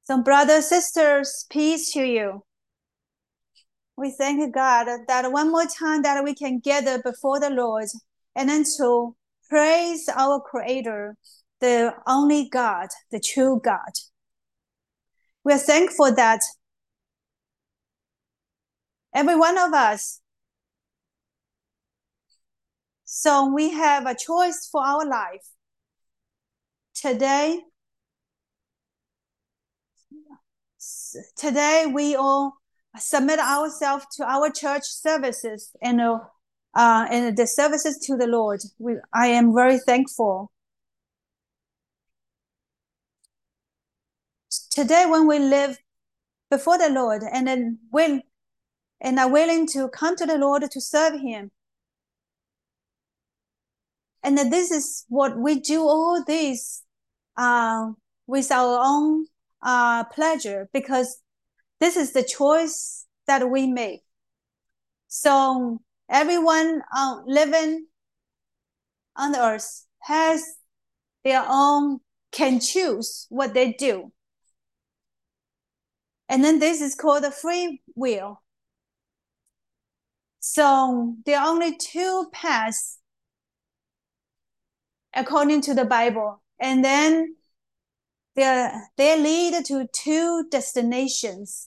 So brothers, sisters, peace to you. We thank God that one more time that we can gather before the Lord and then to praise our Creator, the only God, the true God. We are thankful that every one of us, so we have a choice for our life. Today we all submit ourselves to our church services and the services to the Lord. I am very thankful. Today, when we live before the Lord and then are willing to come to the Lord to serve Him, and this is what we do all this with our own pleasure, because this is the choice that we make. So everyone living on the earth has their own, can choose what they do. And then this is called the free will. So there are only two paths according to the Bible. And then they lead to two destinations.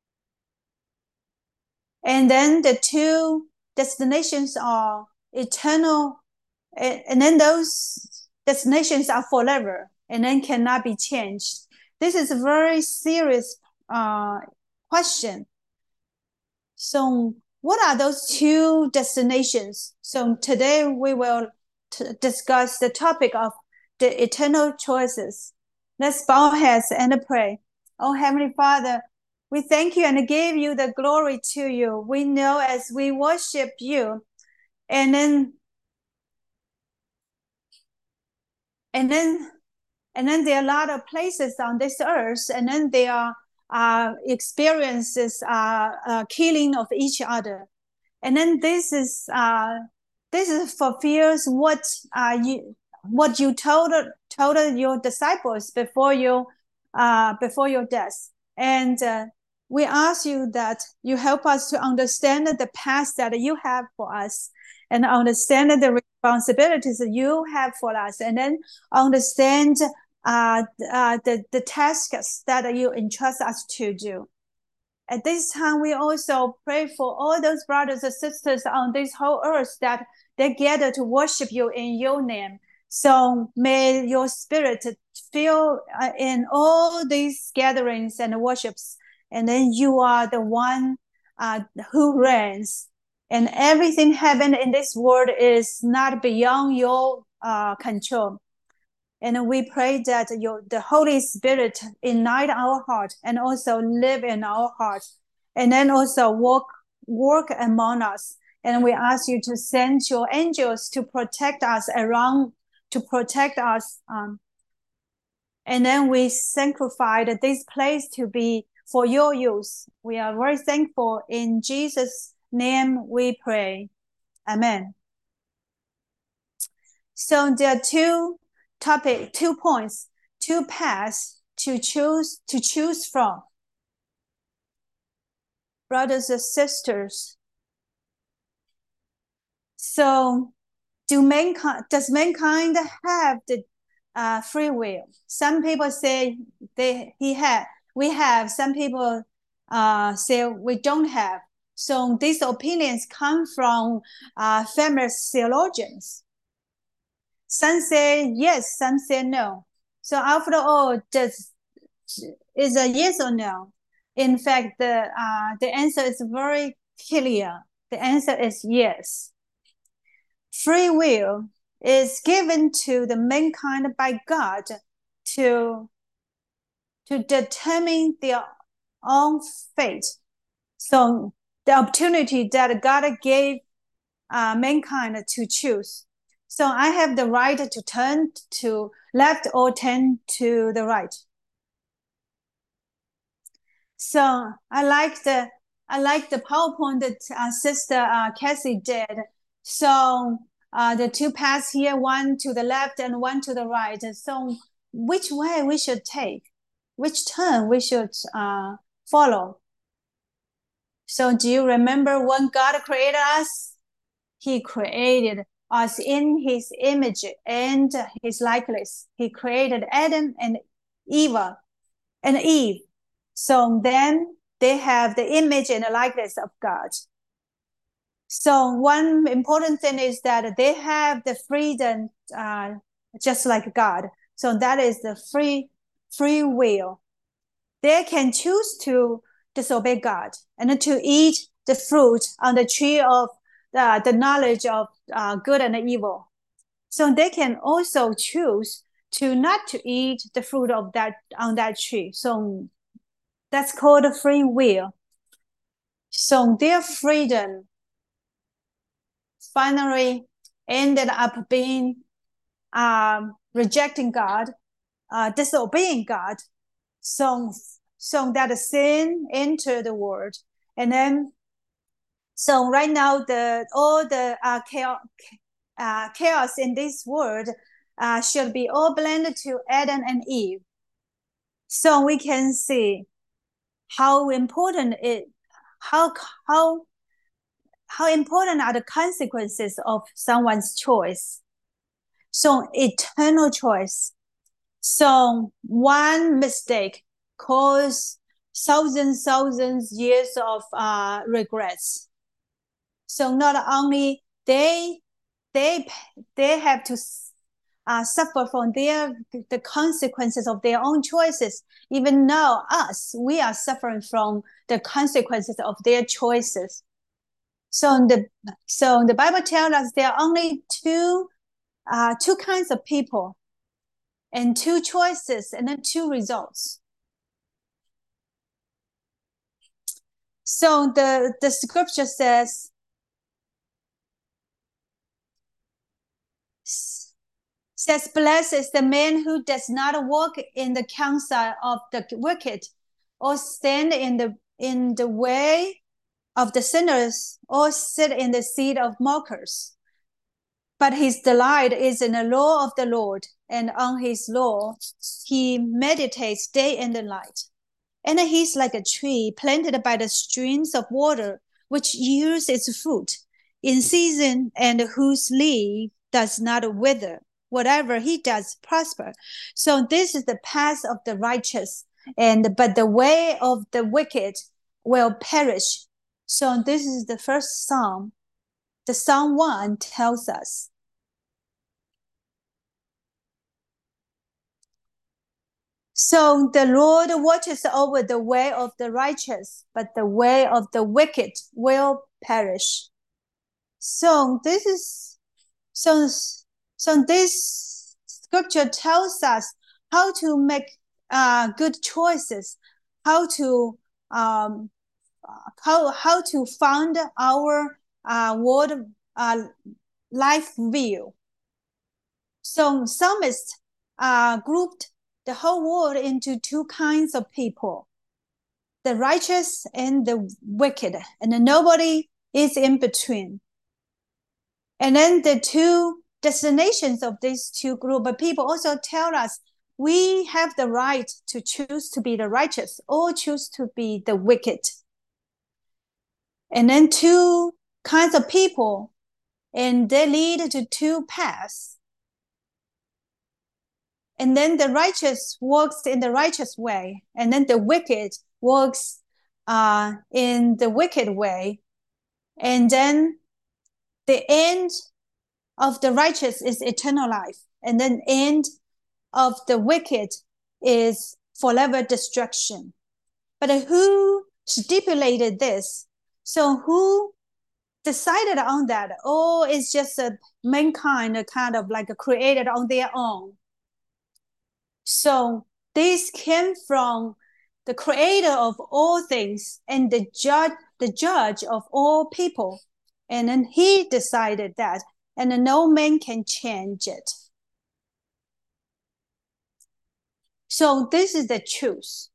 And then the two destinations are eternal, and then those destinations are forever and then cannot be changed. This is a very serious question. So what are those two destinations? So today we will discuss the topic of the eternal choices. Let's bow our heads and pray. Oh, Heavenly Father, we thank you and give you the glory to you. We know as we worship you, and then there are a lot of places on this earth, and then there are experiences, killing of each other, and then this is fulfills what you told your disciples before your death. And we ask you that you help us to understand the path that you have for us, and understand the responsibilities that you have for us, and then understand the tasks that you entrust us to do. At this time, we also pray for all those brothers and sisters on this whole earth that they gather to worship you in your name. So may your spirit fill in all these gatherings and worships, and then you are the one who reigns. And everything happened in this world is not beyond your control. And we pray that the Holy Spirit ignite our heart and also live in our heart, and then also work among us. And we ask you to send your angels to protect us and then we sanctified this place to be for your use. We are very thankful. In Jesus' name we pray. Amen. So there are two points, two paths to choose from. Brothers and sisters. So does mankind have the free will? Some people say we have. Some people say we don't have. So these opinions come from famous theologians. Some say yes, some say no. So after all, is a yes or no? In fact, the answer is very clear. The answer is yes. Free will is given to the mankind by God to determine their own fate. So the opportunity that God gave mankind to choose. So I have the right to turn to left or turn to the right. So I like the PowerPoint that Sister Cassie did. So the two paths here, one to the left and one to the right. So which way we should take? which turn we should follow. So do you remember when God created us? He created us in his image and his likeness. He created Adam and Eve. So then they have the image and the likeness of God. So one important thing is that they have the freedom, just like God. So that is the free will. They can choose to disobey God and to eat the fruit on the tree of the knowledge of good and evil. So they can also choose to not to eat the fruit of that on that tree. So that's called free will. So their freedom finally ended up being rejecting God, disobeying God. So that sin entered the world, and then so right now all the chaos in this world should be all blended to Adam and Eve. So we can see how important it how important are the consequences of someone's choice. So eternal choice. So one mistake causes thousands years of regrets. So not only they have to suffer from the consequences of their own choices. Even now, we are suffering from the consequences of their choices. So the Bible tells us there are only two kinds of people, and two choices, and then two results. So the scripture says, blessed is the man who does not walk in the counsel of the wicked, or stand in the way of the sinners, or sit in the seat of mockers. But his delight is in the law of the Lord, and on his law he meditates day and night. And he's like a tree planted by the streams of water, which yields its fruit in season, and whose leaf does not wither. Whatever he does prosper. So this is the path of the righteous, but the way of the wicked will perish. So this is the first Psalm. The Psalm 1 tells us. So the Lord watches over the way of the righteous, but the way of the wicked will perish. So this scripture tells us how to make good choices, how to found our world life view. So psalmists grouped the whole world into two kinds of people, the righteous and the wicked, and nobody is in between. And then the two destinations of these two groups of people also tell us we have the right to choose to be the righteous or choose to be the wicked. And then two kinds of people, and they lead to two paths. And then the righteous walks in the righteous way, and then the wicked walks in the wicked way. And then the end of the righteous is eternal life, and then end of the wicked is forever destruction. But who stipulated this? So who decided on that? Or it's just mankind kind of like created on their own? So this came from the creator of all things and the judge of all people. And then he decided that, and no man can change it. So this is the truth.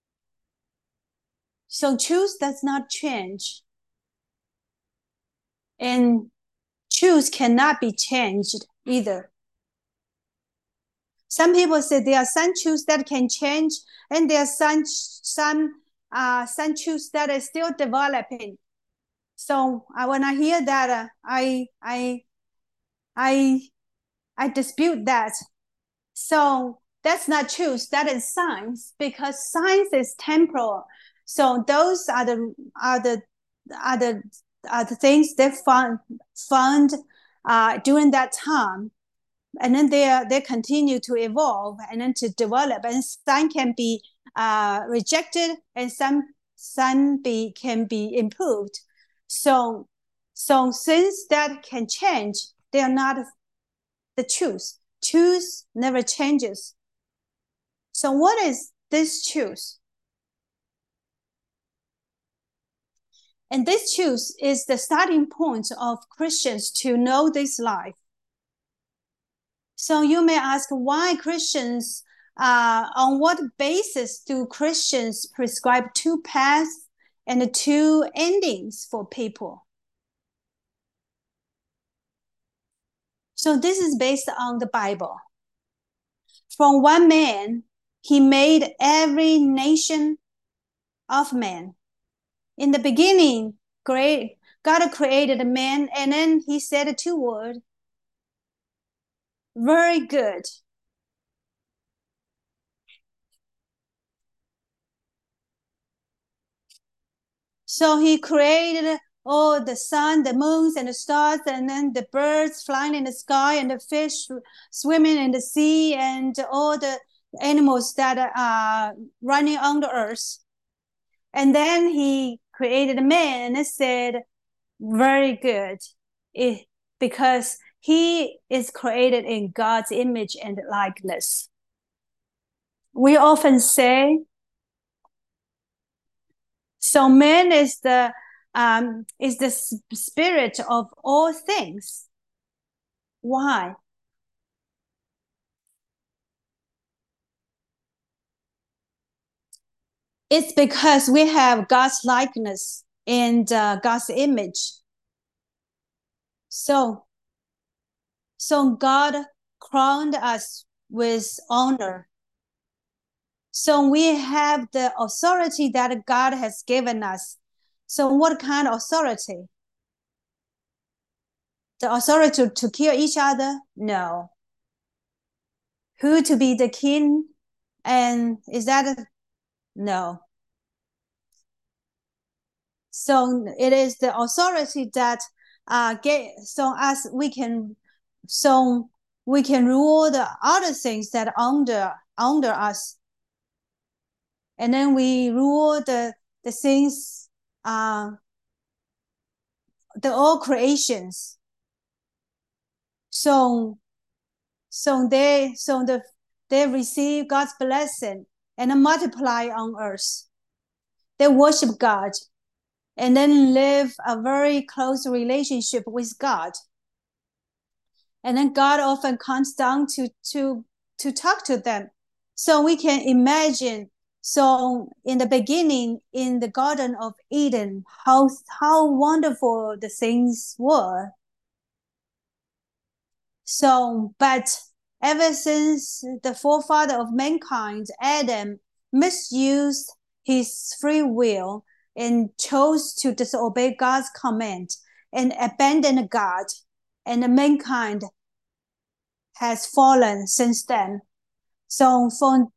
So truth does not change. And truth cannot be changed either. Some people say there are some truths that can change, and there are some truths that are still developing. So when I hear that, I dispute that. So that's not truth. That is science, because science is temporal. So those are the things they found during that time, and then they continue to evolve and then to develop. And some can be rejected, and some can be improved. So since that can change, they are not the truth. Truth never changes. So what is this truth? And this truth is the starting point of Christians to know this life. So you may ask, why Christians, on what basis do Christians prescribe two paths and two endings for people? So this is based on the Bible. From one man, he made every nation of men. In the beginning, God created man, and then he said two words, very good. So he created all the sun, the moons, and the stars, and then the birds flying in the sky, and the fish swimming in the sea, and all the animals that are running on the earth. And then he created man and said, very good, because he is created in God's image and likeness. We often say, so man is the spirit of all things. Why? It's because we have God's likeness and God's image. So God crowned us with honor. So we have the authority that God has given us. So what kind of authority? The authority to kill each other? No. Who to be the king? And is that no. So it is the authority that we can rule the other things that under us, and then we rule the things, the all creations. So they receive God's blessing and multiply on earth. They worship God and then live a very close relationship with God. And then God often comes down to talk to them. So we can imagine, so in the beginning, in the Garden of Eden, how wonderful the things were. So, but ever since the forefather of mankind, Adam, misused his free will and chose to disobey God's command and abandon God, and mankind has fallen since then. So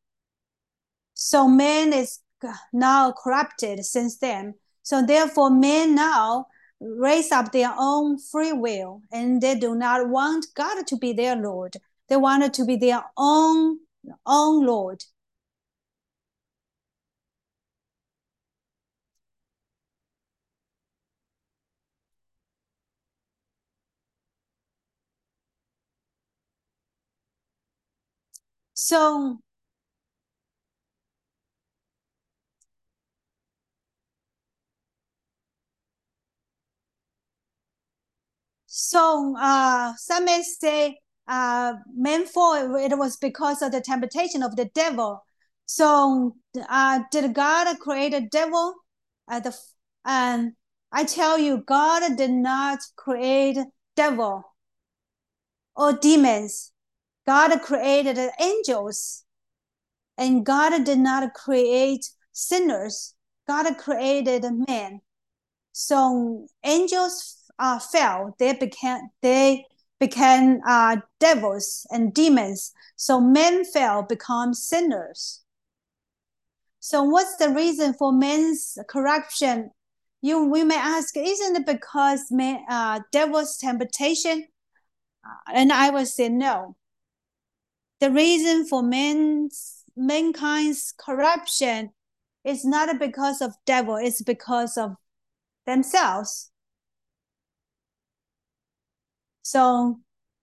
man is now corrupted since then. So therefore, men now raise up their own free will, and they do not want God to be their Lord. They want it to be their own Lord. So some may say man fall, it was because of the temptation of the devil. So did God create a devil? And I tell you, God did not create devil or demons. God created angels, and God did not create sinners. God created man. So angels fell. They became devils and demons. So men fell, become sinners. So what's the reason for men's corruption? We may ask, isn't it because devil's temptation? And I will say no. The reason for mankind's corruption is not because of devil, it's because of themselves. So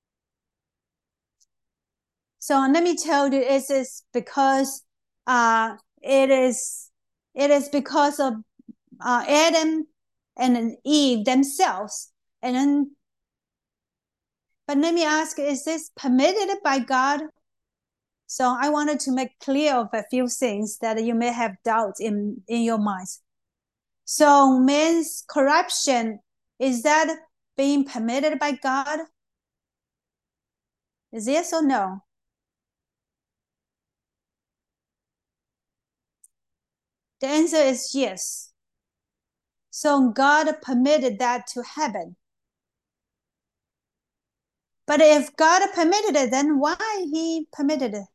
let me tell you, it is because it is because of Adam and Eve themselves. And then, but let me ask, is this permitted by God? So I wanted to make clear of a few things that you may have doubts in your minds. So man's corruption, is that being permitted by God? Is yes or no? The answer is yes. So God permitted that to happen. But if God permitted it, then why he permitted it?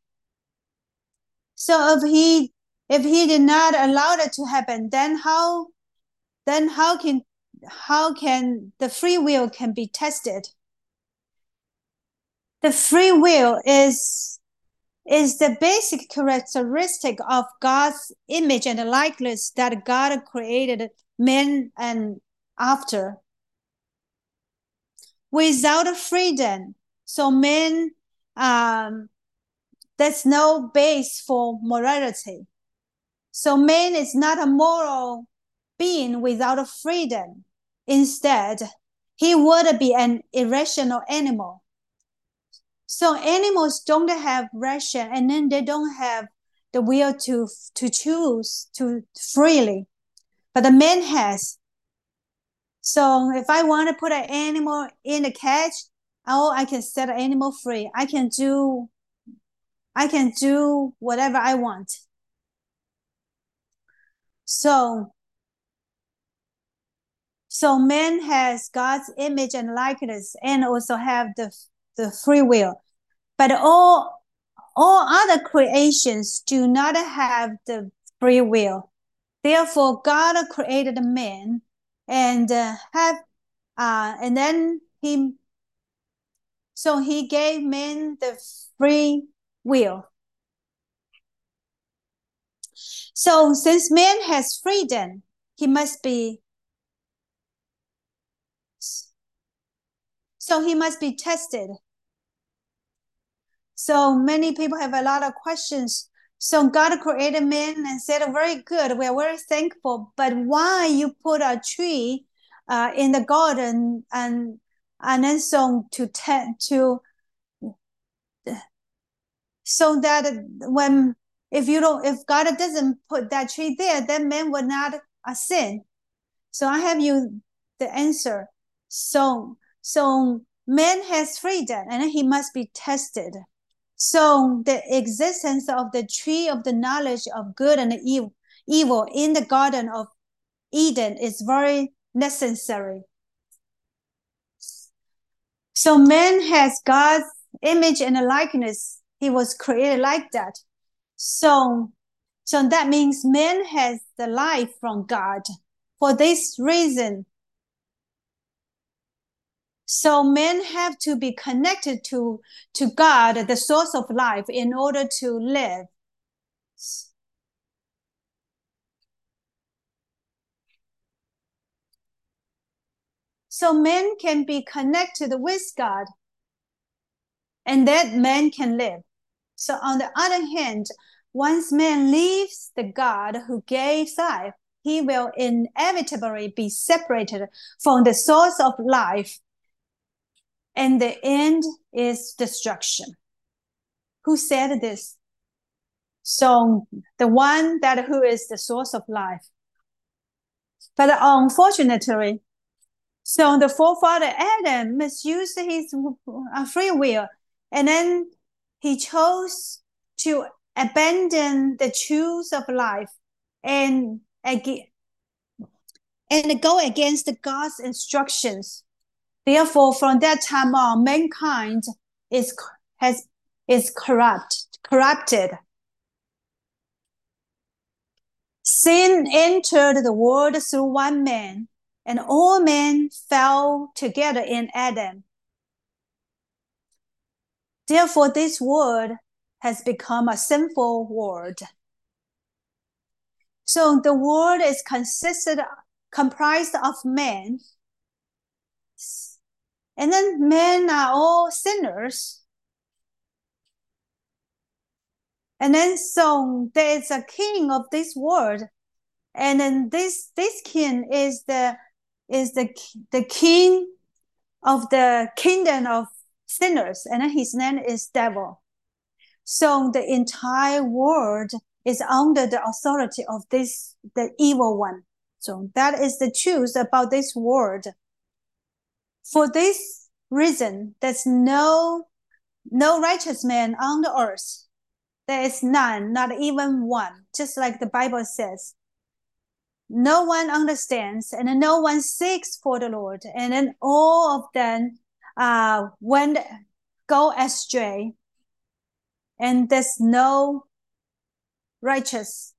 So if he did not allow it to happen, then how can the free will can be tested? The free will is the basic characteristic of God's image and likeness that God created man and after. Without freedom, so man, there's no base for morality. So man is not a moral being without freedom. Instead, he would be an irrational animal. So animals don't have ration, and then they don't have the will to choose to freely, but the man has. So if I want to put an animal in a cage, I can set an animal free. I can do whatever I want. So man has God's image and likeness, and also have the free will. But all other creations do not have the free will. Therefore, God created man, and then he gave man the free will. So since man has freedom, he must be tested. So many people have a lot of questions. So God created man and said, very good, we're very thankful, but why you put a tree in the garden and then so that if God doesn't put that tree there, then man would not sin. So I have you the answer. So man has freedom, and he must be tested. So the existence of the tree of the knowledge of good and evil in the Garden of Eden is very necessary. So man has God's image and likeness. He was created like that. So that means man has the life from God. For this reason, so men have to be connected to God, the source of life, in order to live. So men can be connected with God, and that man can live. So on the other hand, once man leaves the God who gave life, he will inevitably be separated from the source of life, and the end is destruction. Who said this? So the one who is the source of life. But unfortunately, so the forefather Adam misused his free will, and then he chose to abandon the truth of life and go against God's instructions. Therefore, from that time on, mankind is corrupted. Sin entered the world through one man, and all men fell together in Adam. Therefore, this world has become a sinful world. So the world is comprised of men, and then men are all sinners. And then so there is a king of this world, and then this king is the king of the kingdom of sinners, and then his name is devil. So the entire world is under the authority of the evil one. So that is the truth about this world. For this reason, there's no righteous man on the earth. There is none, not even one, just like the Bible says. No one understands, and no one seeks for the Lord, and then all of them go astray, and there's no righteous.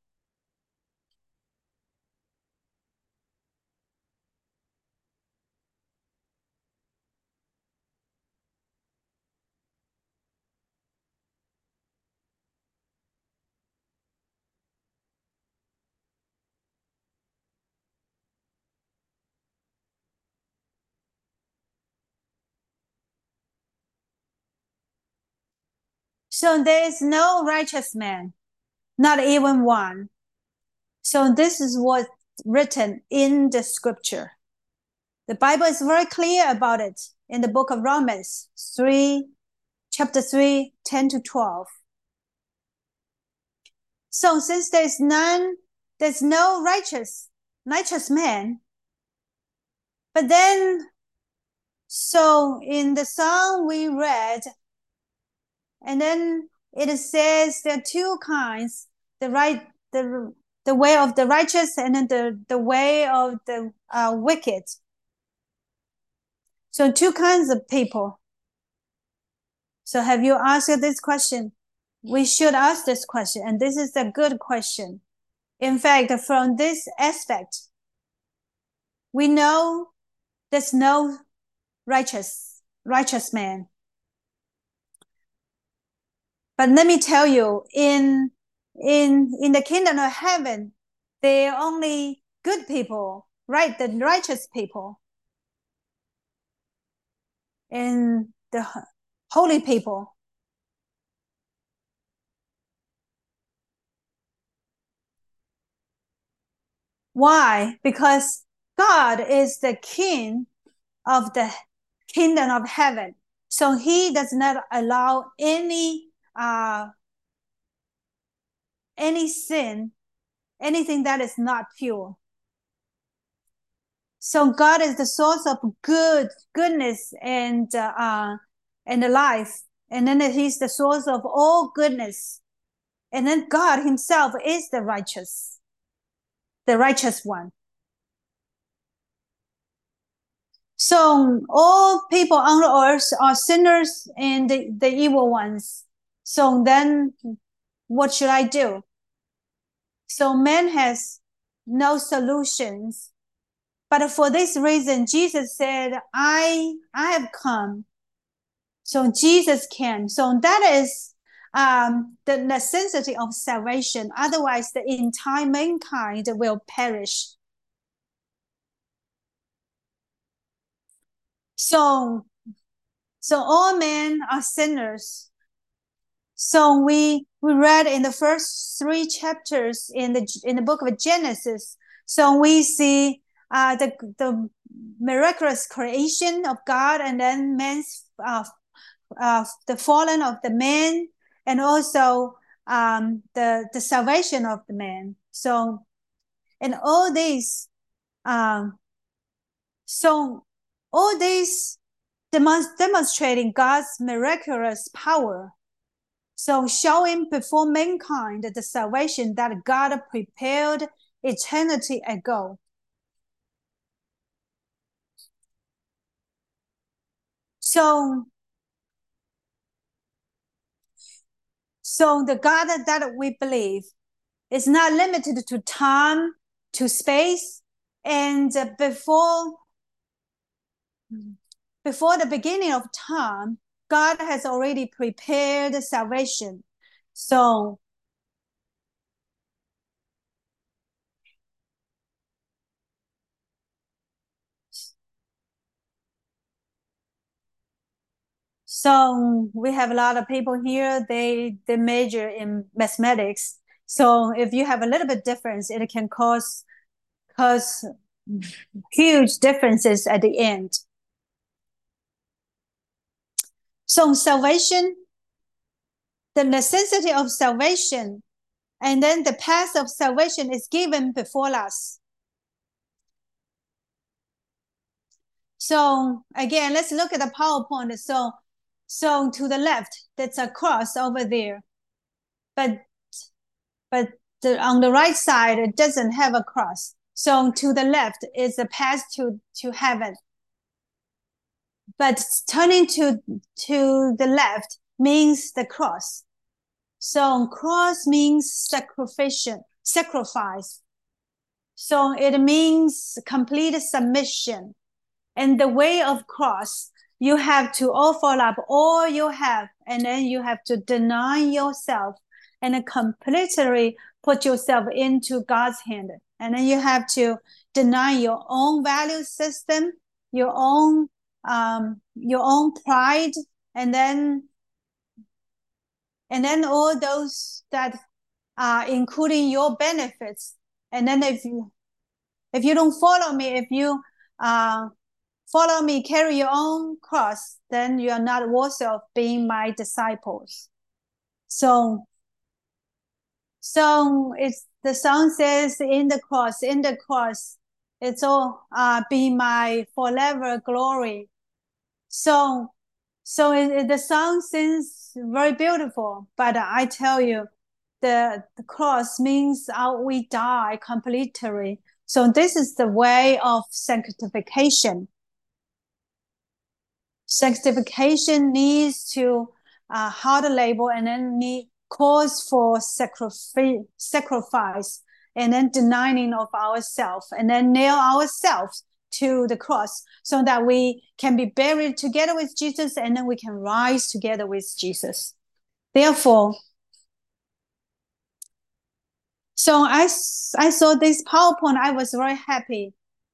So there is no righteous man, not even one. So this is what's written in the scripture. The Bible is very clear about it in the book of Romans 3, chapter 3, 10 to 12. So since there's no righteous man, but then, so in the psalm we read, and then it says there are two kinds, the way of the righteous and then the way of the wicked. So two kinds of people. So have you asked this question? We should ask this question, and this is a good question. In fact, from this aspect, we know there's no righteous man. But let me tell you, in the kingdom of heaven, there are only good people, right? The righteous people. And the holy people. Why? Because God is the king of the kingdom of heaven. So he does not allow any sin, anything that is not pure. So God is the source of goodness and life. And then he's the source of all goodness. And then God himself is the righteous one. So all people on the earth are sinners and the evil ones. So then what should I do? So man has no solutions. But for this reason, Jesus said, I have come. So Jesus came. So that is the necessity of salvation. Otherwise, the entire mankind will perish. So all men are sinners. So we read in the first 3 chapters in the book of Genesis. So we see the miraculous creation of God, and then man's the fallen of the man, and also the salvation of the man. So and all these demonstrating God's miraculous power. So showing before mankind the salvation that God prepared eternity ago. So the God that we believe is not limited to time, to space, and before the beginning of time, God has already prepared salvation. So we have a lot of people here, they major in mathematics. So if you have a little bit difference, it can cause huge differences at the end. So salvation, the necessity of salvation, and then the path of salvation is given before us. So again, let's look at the PowerPoint. So to the left, there's a cross over there, but on the right side, it doesn't have a cross. So to the left is the path to heaven. But turning to the left means the cross. So cross means sacrifice. So it means complete submission. And the way of cross, you have to offer up all you have, and then you have to deny yourself and completely put yourself into God's hand. And then you have to deny your own value system, your own pride, and then all those that are including your benefits. And then if you don't follow me, if you follow me, carry your own cross, then you are not worthy of being my disciples. So it's the song says, in the cross, it's all be my forever glory. So the song seems very beautiful, but I tell you, the cross means we die completely. So this is the way of sanctification. Sanctification needs to hard labor, and then calls for sacrifice, and then denying of ourselves, and then nail ourselves to the cross so that we can be buried together with Jesus, and then we can rise together with Jesus. Therefore, so I saw this PowerPoint, I was very happy.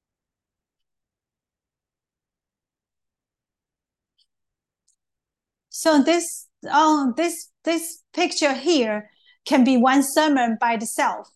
So this picture here can be one sermon by itself.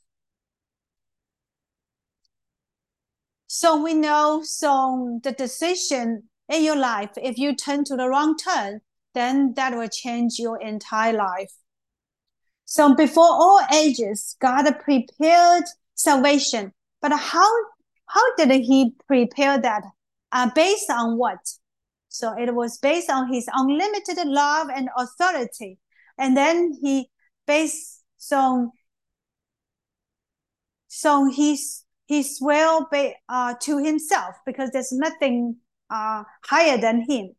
So we know, so the decision in your life, if you turn to the wrong turn, then that will change your entire life. So before all ages, God prepared salvation. But how did he prepare that? Based on what? So it was based on his unlimited love and authority. And then he based, so he swore to himself, because there's nothing higher than him.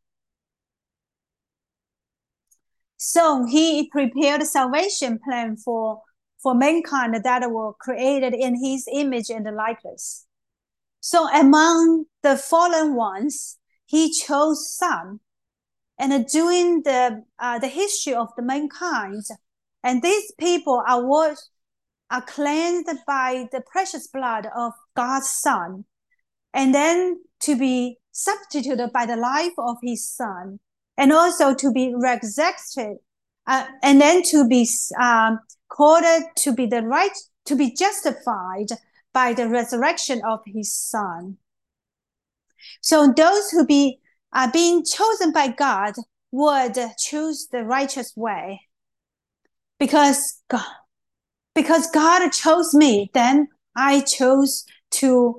So he prepared a salvation plan for mankind that were created in his image and likeness. So among the fallen ones, he chose some. And during the history of the mankind, and these people are cleansed by the precious blood of God's Son, and then to be substituted by the life of his Son, and also to be resurrected, and then to be called to be to be justified by the resurrection of his Son. So those who are being chosen by God would choose the righteous way, because God chose me. Then I chose to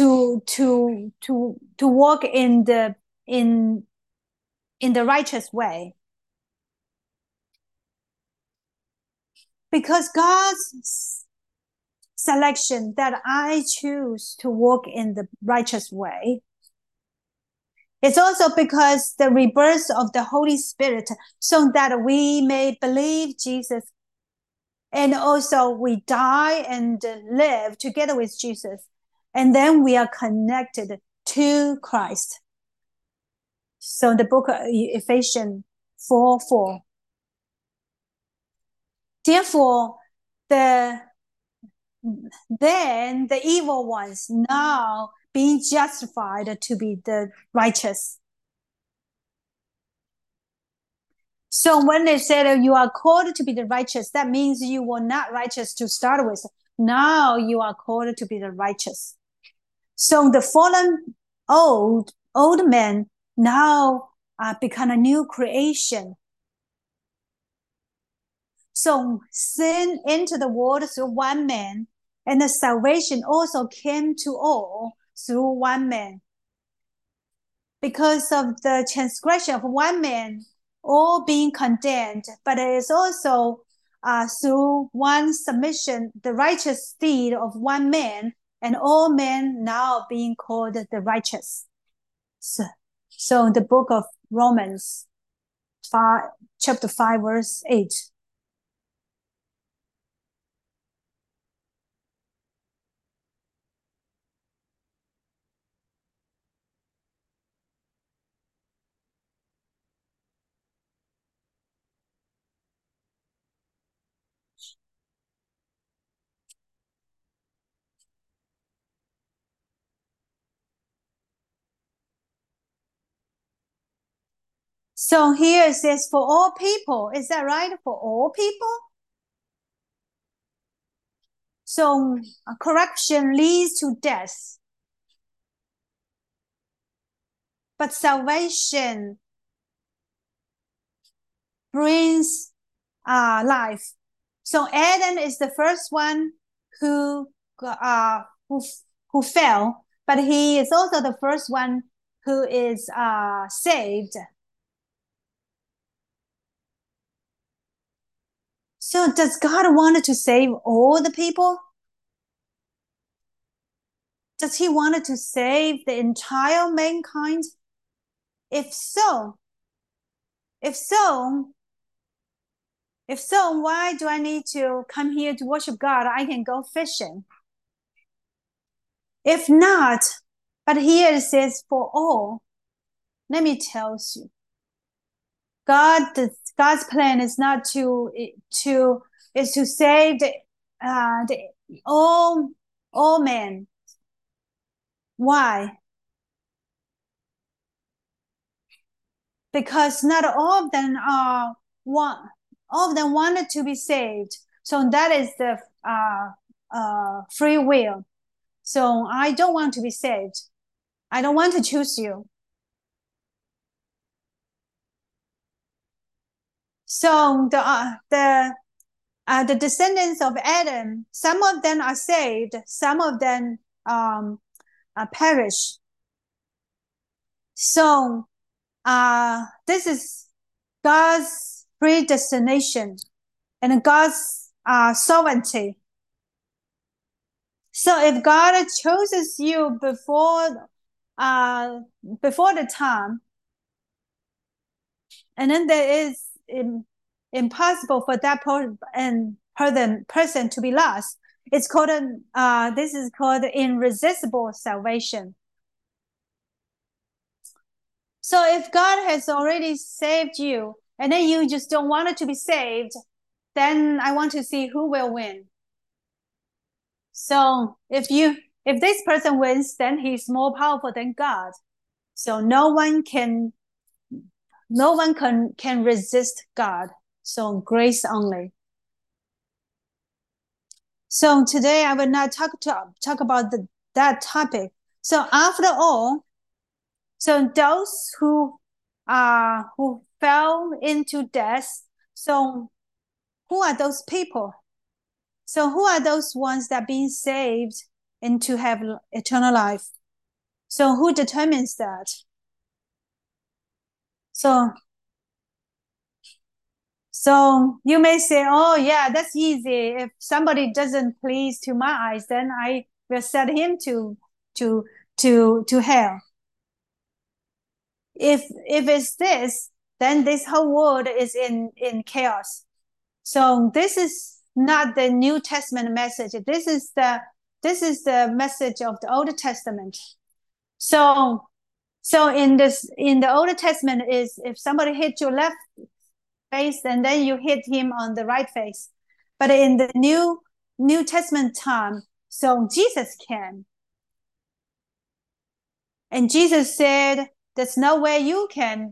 walk in the righteous way. because God's selection that I choose to walk in the righteous way. It's also because the rebirth of the Holy Spirit, so that we may believe Jesus, and also we die and live together with Jesus, and then we are connected to Christ. So the book of Ephesians 4:4. Therefore, then the evil ones now being justified to be the righteous. So when they said you are called to be the righteous, that means you were not righteous to start with. Now you are called to be the righteous. So the fallen old man now become a new creation. So sin entered the world through one man, and the salvation also came to all through one man. Because of the transgression of one man, all being condemned, but it is also through one submission, the righteous deed of one man, and all men now being called the righteous. So the book of Romans 5, chapter 5, verse 8. So here it says for all people. Is that right? For all people? So corruption leads to death, but salvation brings life. So Adam is the first one who fell, but he is also the first one who is saved. So does God want to save all the people? Does he want to save the entire mankind? If so, why do I need to come here to worship God? I can go fishing. If not, but here it says for all. Let me tell you, God's plan is not to save all men. Why? Because not all of them wanted to be saved. So that is the free will. So I don't want to be saved. I don't want to choose you. So the descendants of Adam, some of them are saved, some of them perish. So this is God's predestination and God's sovereignty. So if God chooses you before the time, and then there is impossible for that person to be lost. It's called this is called irresistible salvation. So if God has already saved you, and then you just don't want it to be saved, then I want to see who will win. So if this person wins, then he's more powerful than God. So no one can resist God. So grace only. So today I will not talk about that topic. So after all, so those who fell into death, so who are those people? So who are those ones that are being saved and to have eternal life? So who determines that? So So you may say, oh yeah, that's easy. If somebody doesn't please to my eyes, then I will send him to hell. If it's this, then this whole world is in chaos. So this is not the New Testament message. This is the message of the Old Testament. So in the Old Testament is if somebody hit your left face and then you hit him on the right face. But in the New Testament time, so Jesus came. And Jesus said, there's no way you can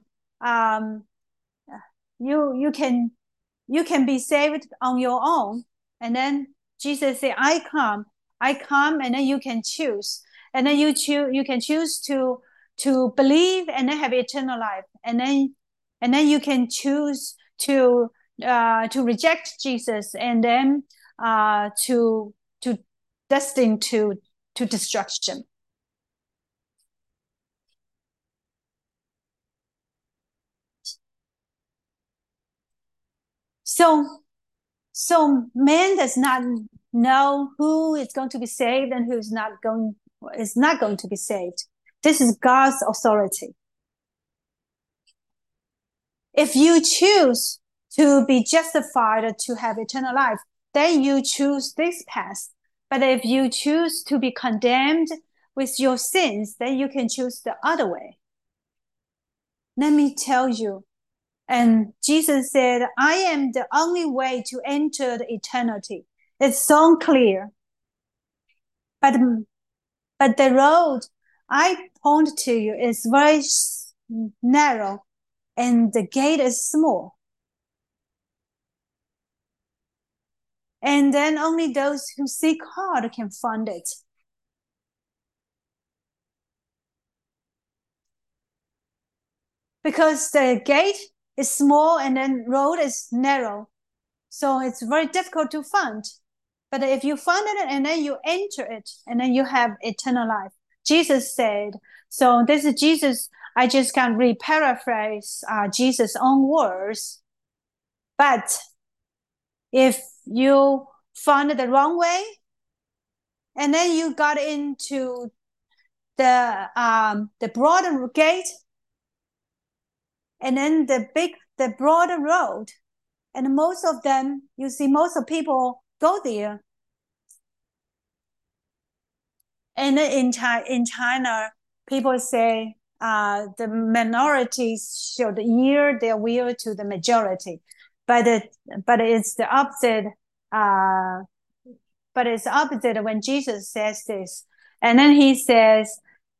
you can be saved on your own. And then Jesus said, I come, and then you can choose. And then you can choose to believe and then have eternal life. And then you can choose to reject Jesus and then to destined to destruction. So man does not know who is going to be saved and who is not going to be saved. This is God's authority. If you choose to be justified to have eternal life, then you choose this path. But if you choose to be condemned with your sins, then you can choose the other way. Let me tell you. And Jesus said, I am the only way to enter the eternity. It's so clear. But the road I point to you is very narrow and the gate is small. And then only those who seek hard can find it. Because the gate is small and then road is narrow. So it's very difficult to find. But if you find it and then you enter it and then you have eternal life. Jesus said, so this is Jesus, I just can re-paraphrase Jesus' own words. But if you found the wrong way and then you got into the broader gate and then the broader road, and most of them, you see most of people go there. And in China, people say the minorities should yield their will to the majority, but it's the opposite. But it's opposite when Jesus says this, and then he says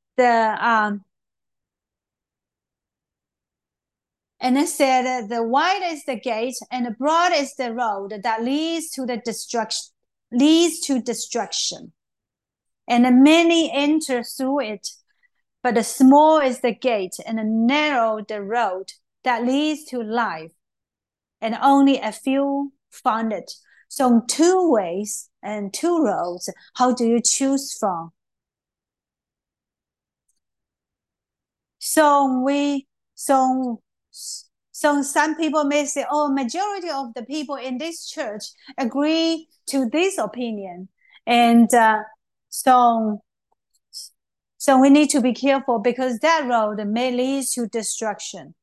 and it said the wide is the gate and the broad is the road that leads to destruction. And many enter through it. But the small is the gate and the narrow the road that leads to life. And only a few find it. So 2 ways and 2 roads. How do you choose from? So some people may say, oh, majority of the people in this church agree to this opinion. And so we need to be careful because that road may lead to destruction.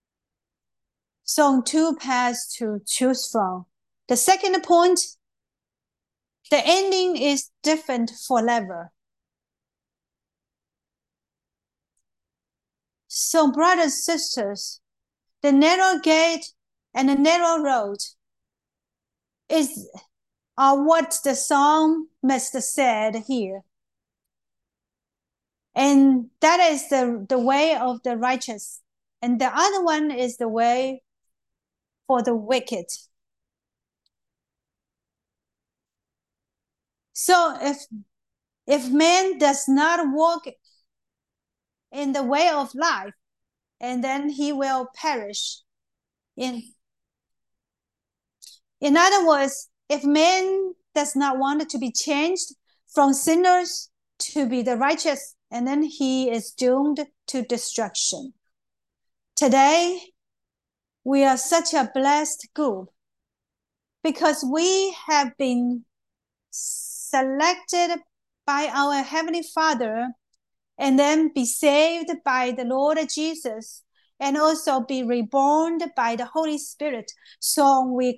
So 2 paths to choose from. The second point, the ending is different forever. So brothers and sisters, the narrow gate and the narrow road are what the psalmist said here. And that is the way of the righteous. And the other one is the way for the wicked. So if man does not walk in the way of life, and then he will perish. In other words, if man does not want to be changed from sinners to be the righteous, and then he is doomed to destruction. Today, we are such a blessed group because we have been selected by our Heavenly Father and then be saved by the Lord Jesus and also be reborn by the Holy Spirit. So we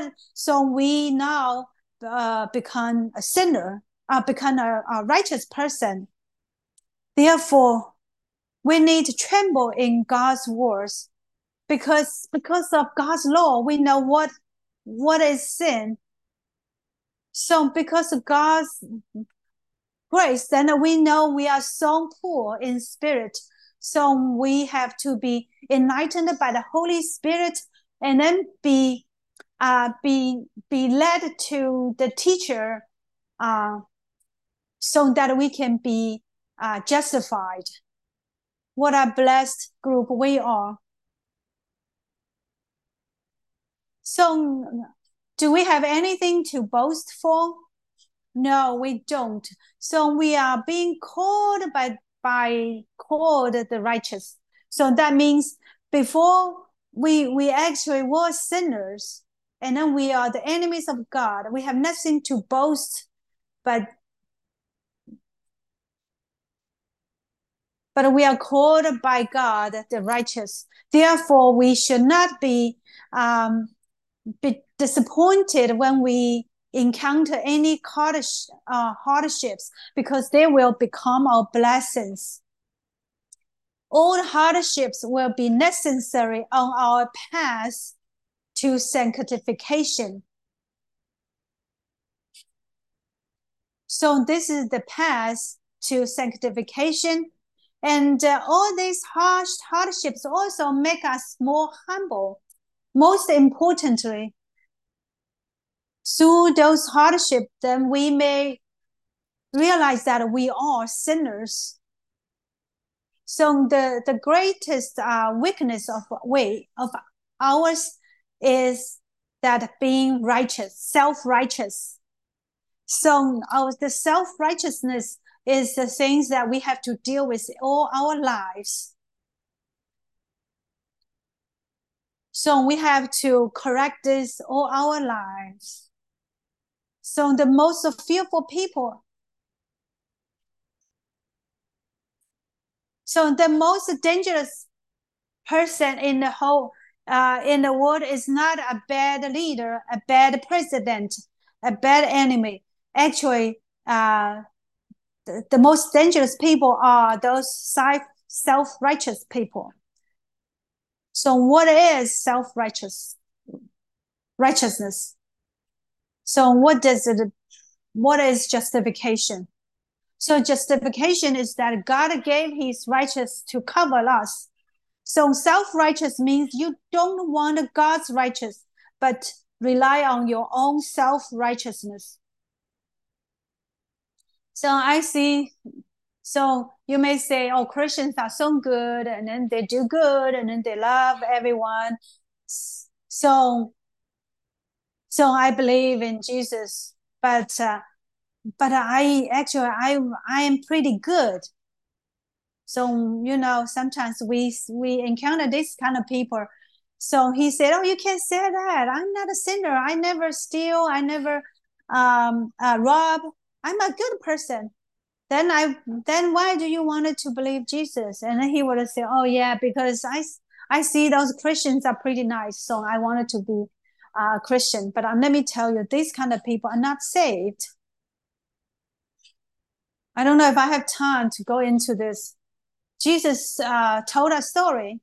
now become a sinner, become a righteous person. Therefore, we need to tremble in God's words because of God's law, we know what is sin. So because of God's grace, then we know we are so poor in spirit. So we have to be enlightened by the Holy Spirit and then be led to the teacher so that we can be justified. What a blessed group we are. So do we have anything to boast for? No, we don't. So we are being called called the righteous. So that means before we actually were sinners, and then we are the enemies of God. We have nothing to boast, but we are called by God the righteous. Therefore, we should not be disappointed when we encounter any hardships because they will become our blessings. All hardships will be necessary on our path to sanctification. So this is the path to sanctification. And all these hardships also make us more humble. Most importantly, through those hardships, then we may realize that we are sinners. So the greatest weakness of ours is that being righteous, self-righteous. So the self-righteousness is the things that we have to deal with all our lives. So we have to correct this all our lives. So the most fearful people. So the most dangerous person in the world is not a bad leader, a bad president, a bad enemy. Actually, the most dangerous people are those self-righteous people. So what is self-righteousness? So what is justification? So justification is that God gave his righteousness to cover us. So self-righteous means you don't want God's righteousness, but rely on your own self-righteousness. So I see, so you may say, oh, Christians are so good, and then they do good, and then they love everyone. So I believe in Jesus, but I am pretty good. So, sometimes we encounter this kind of people. So he said, oh, you can't say that. I'm not a sinner. I never steal. I never rob. I'm a good person. Then why do you want to believe Jesus? And then he would say, oh yeah, because I see those Christians are pretty nice. So I wanted to be a Christian. But let me tell you, these kind of people are not saved. I don't know if I have time to go into this. Jesus told a story.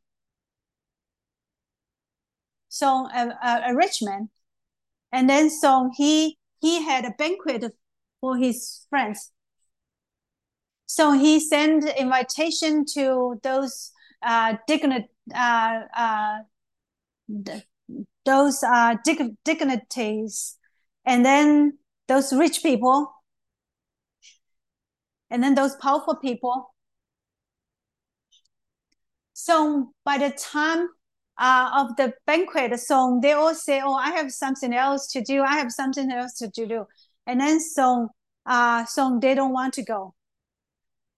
So a rich man, and then so he had a banquet for his friends. So he sent invitation to those dignitaries, and then those rich people, and then those powerful people. So by the time of the banquet, so they all say, oh, I have something else to do. I have something else to do. And then so they don't want to go.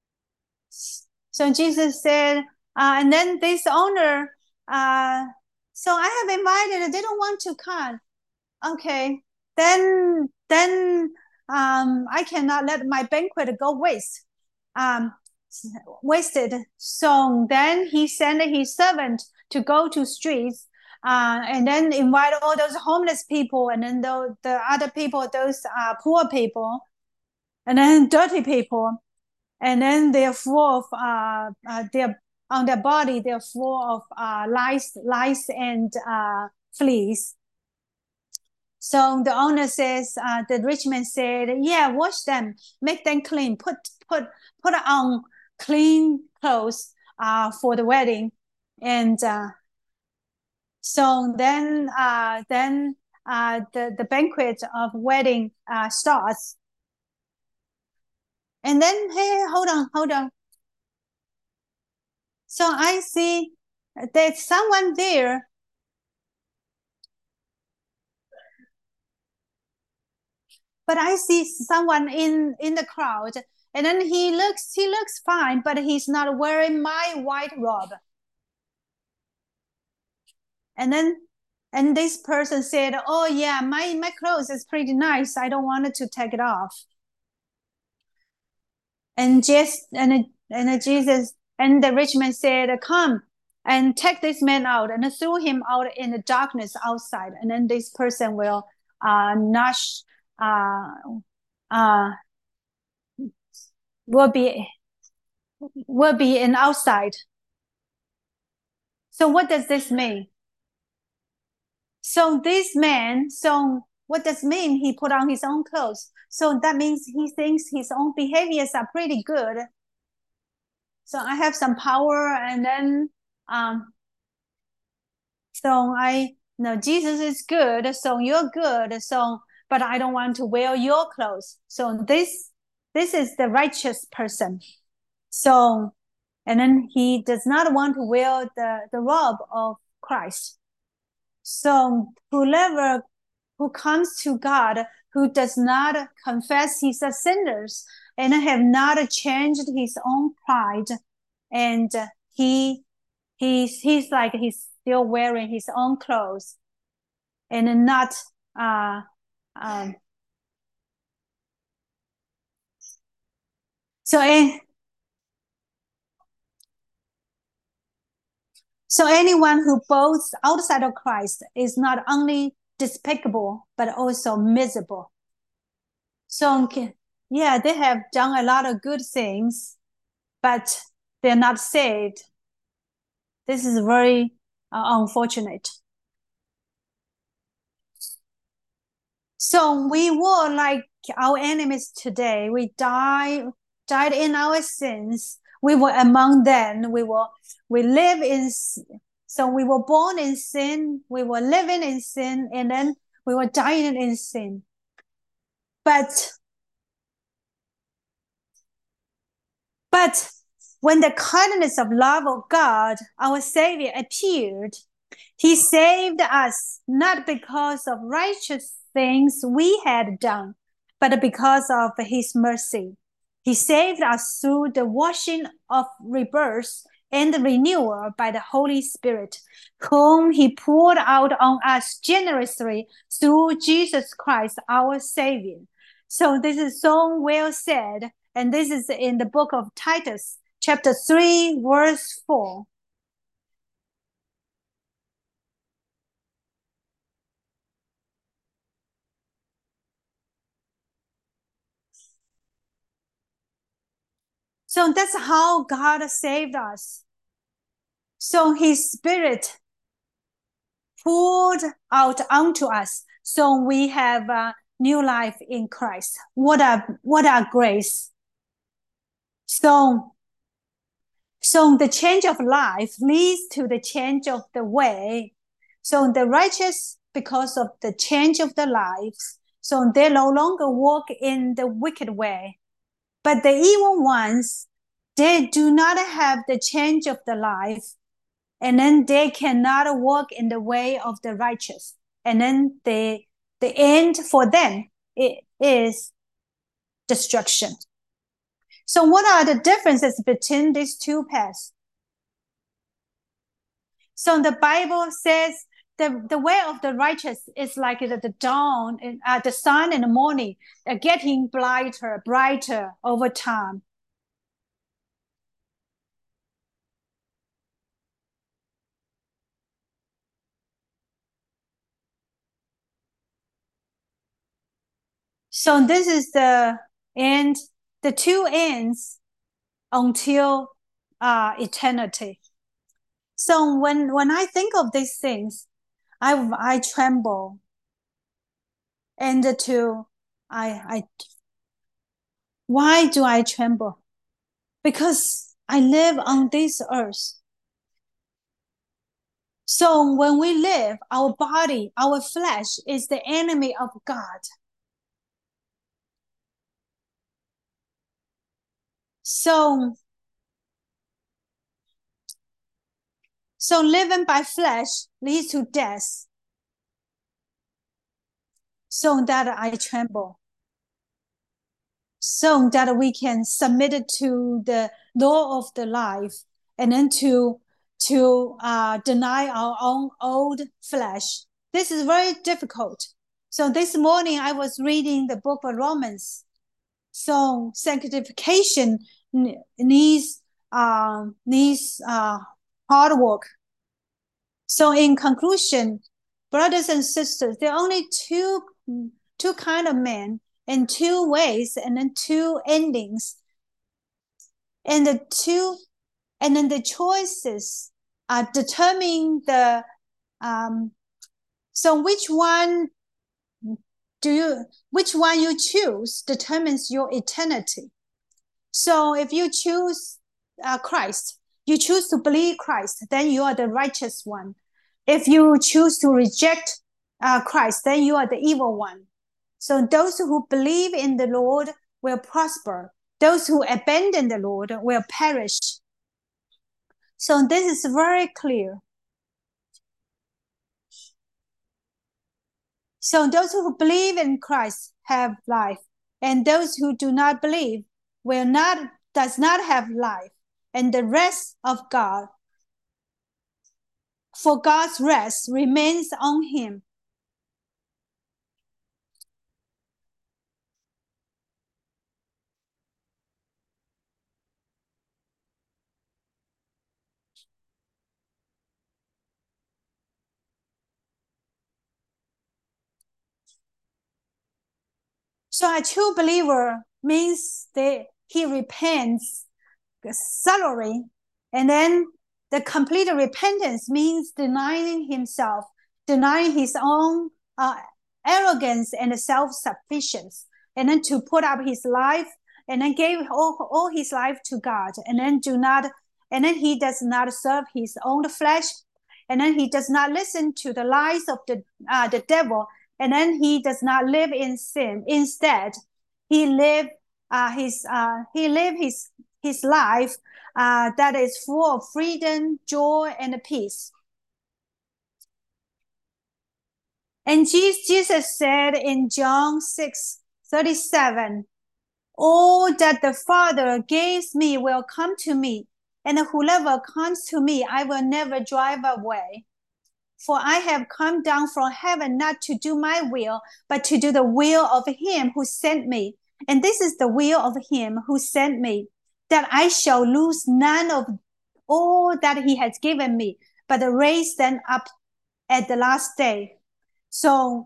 So Jesus said, and then this owner So I have invited, they don't want to come. Okay, then I cannot let my banquet go wasted. So then he sent his servant to go to streets, and then invite all those homeless people, and then the other people, those poor people, and then dirty people, and then they're full of they're on their body, they're full of lice and fleas. So the owner says, the rich man said, "Yeah, wash them, make them clean, put on clean clothes for the wedding." And so then the banquet of wedding starts. And then, hey, hold on. So I see there's someone there. But I see someone in the crowd, and then he looks fine, but he's not wearing my white robe. And then and this person said, "Oh yeah, my clothes is pretty nice. I don't want to take it off." And just and Jesus and the rich man said, "Come and take this man out," and threw him out in the darkness outside. And then this person will not uh, uh, will be in outside. So what does this mean? So this man, so what does mean? He put on his own clothes. So that means he thinks his own behaviors are pretty good. So I have some power, and then so I know Jesus is good, so you're good. So but I don't want to wear your clothes. So this is the righteous person. So and then he does not want to wear the robe of Christ. So whoever who comes to God, who does not confess he's a sinner and have not changed his own pride, and he's like he's still wearing his own clothes and not um, so so anyone who boasts outside of Christ is not only despicable but also miserable. So yeah, they have done a lot of good things, but they're not saved. This is very unfortunate. So we were like our enemies today. We died in our sins. We were among them. We live in. So we were born in sin. We were living in sin, and then we were dying in sin. But when the kindness of love of God, our Savior, appeared, he saved us not because of righteous things we had done, but because of his mercy. He saved us through the washing of rebirth and the renewal by the Holy Spirit, whom he poured out on us generously through Jesus Christ, our Savior. So this is so well said, and this is in the book of Titus, chapter 3, verse 4. So that's how God saved us. So his spirit poured out onto us. So we have a new life in Christ. What a grace. So the change of life leads to the change of the way. So the righteous, because of the change of the lives, so they no longer walk in the wicked way. But the evil ones, they do not have the change of the life, and then they cannot walk in the way of the righteous. And then the end for them it is destruction. So what are the differences between these two paths? So the Bible says the way of the righteous is like the dawn, the sun in the morning, getting brighter over time. So this is the end, the two ends until eternity. So when I think of these things, I tremble, and I why do I tremble? Because I live on this earth. So when we live, our body, our flesh is the enemy of God. So living by flesh leads to death. So that I tremble. So that we can submit it to the law of the life, and then to deny our own old flesh. This is very difficult. So this morning I was reading the book of Romans. So sanctification needs hard work. So in conclusion, brothers and sisters, there are only two kind of men, and two ways, and then two endings, and the choices are determining the so which one you choose determines your eternity. So if you choose Christ, you choose to believe Christ, then you are the righteous one. If you choose to reject Christ, then you are the evil one. So those who believe in the Lord will prosper. Those who abandon the Lord will perish. So this is very clear. So those who believe in Christ have life, and those who do not believe does not have life, and the rest of God. For God's rest remains on him. So a true believer means that he repents thoroughly, and then the complete repentance means denying himself, denying his own arrogance and self-sufficiency, and then to put up his life, and then give all his life to God, and then he does not serve his own flesh, and then he does not listen to the lies of the devil, and then he does not live in sin. Instead, he live his life that is full of freedom, joy, and peace. And Jesus said in John 6:37, all that the Father gives me will come to me, and whoever comes to me, I will never drive away. For I have come down from heaven not to do my will, but to do the will of him who sent me. And this is the will of him who sent me, that I shall lose none of all that he has given me, but raise them up at the last day. So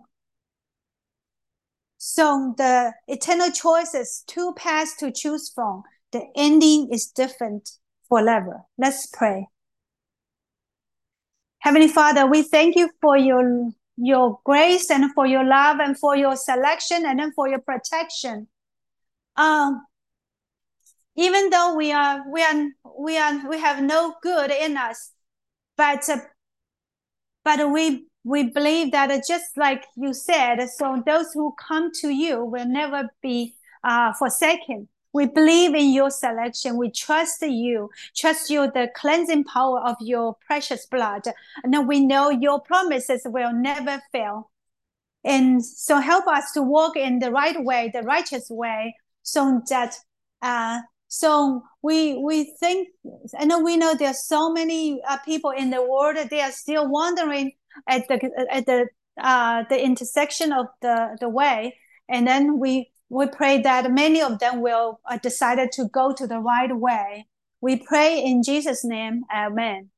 the eternal choices, two paths to choose from. The ending is different forever. Let's pray. Heavenly Father, we thank you for your grace, and for your love, and for your selection, and then for your protection. Even though we have no good in us, but we believe that just like you said, so those who come to you will never be forsaken. We believe in your selection. We trust you, the cleansing power of your precious blood. And we know your promises will never fail. And so help us to walk in the right way, the righteous way, so that So we think, and we know there's so many people in the world that they are still wandering at the intersection of the way, and then we pray that many of them will decided to go to the right way. We pray in Jesus' name, Amen.